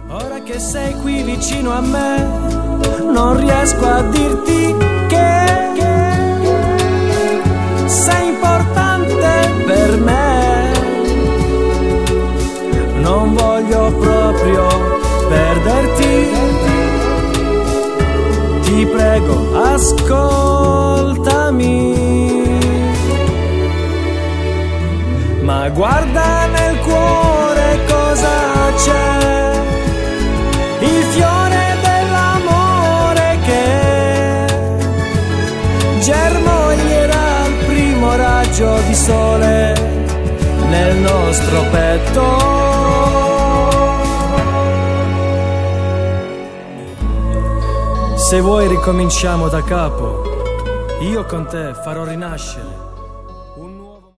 Ora che sei qui vicino a me, non riesco a dirti che sei importante per me. Non voglio proprio perderti, ti prego ascoltami. Ma guarda nel cuore cosa c'è, il fiore dell'amore che germoglierà al primo raggio di sole nel nostro petto. Se vuoi ricominciamo da capo, io con te farò rinascere